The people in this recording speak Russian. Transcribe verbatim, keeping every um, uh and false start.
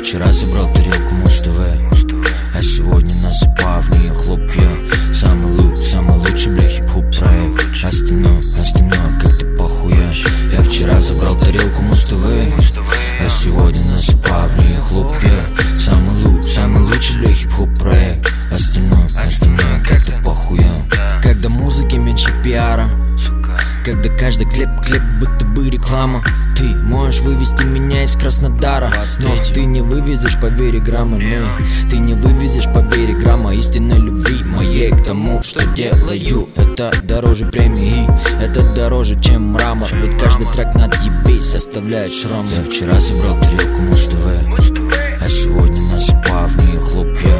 вчера забрал тарелку Муз-ТВ, а сегодня насыпал в нее хлопья. Самый луч, самый лучший, бля, хип-хоп проект. Остальное, остальное как-то похуя. Я вчера забрал тарелку Муз-ТВ, а сегодня насыпал в нее хлопья. Самый луч, самый лучший, бля, хип-хоп проект. Остальное, остальное как-то похуя. Когда музыки меньше пиара, когда каждый клип-клип будто бы реклама. Ты можешь вывести меня из Краснодара, но ты не вывезешь, поверь, грамма. Ты не вывезешь, поверь, грамма истинной любви моей к тому, что делаю. Это дороже премии, это дороже, чем мрамор. Ведь каждый трек на ебись оставляет шрам. Я вчера забрал тарелку Муз-ТВ, а сегодня насыпал в нее хлопья.